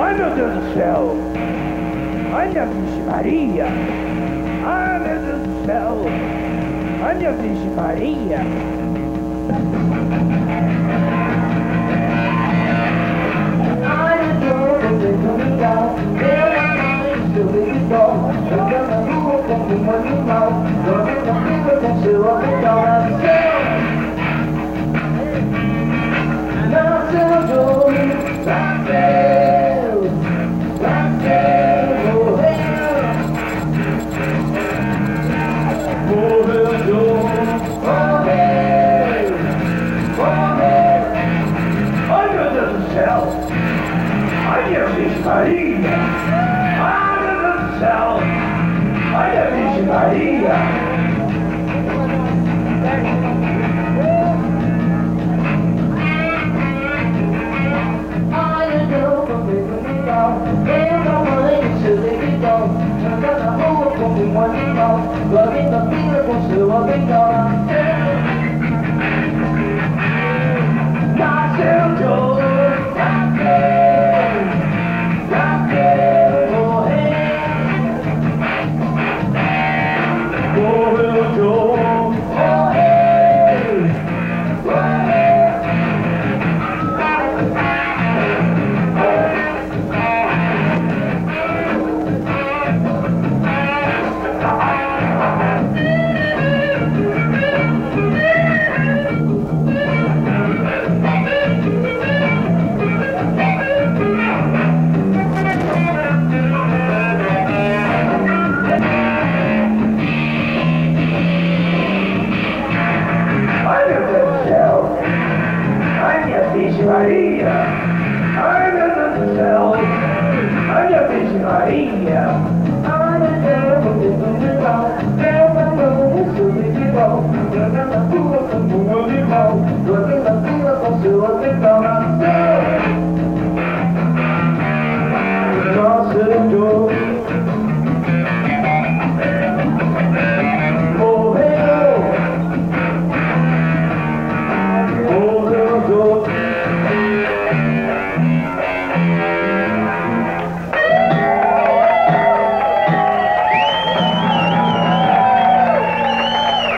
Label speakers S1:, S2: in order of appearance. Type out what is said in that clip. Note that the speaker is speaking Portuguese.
S1: Ai, meu Deus do céu! Ai, minha Virgem Maria! Ai, meu Deus do céu! Ai, minha Virgem Maria!
S2: Ai, eu tô muito legal. Eu baby doll, jogando na rua como um animal, jogando a vida com seu avental. Nasceu Joe, nasceu, morreu Joe, morreu.
S1: Ai, meu Deus do céu! Ai, minha Virgem Maria! Ai, meu Deus do céu! Ai, minha Virgem Maria!
S2: Eu trabalhei no seu devidão, andando na rua como um animal, larguei da vida com seu avental.
S1: Nasceu Joe!
S2: Nasceu,
S1: Morreu Joe! Maria! Ai, meu Deus do céu! Ai, minha Virgem Maria!
S2: ai, eu tô muito legal.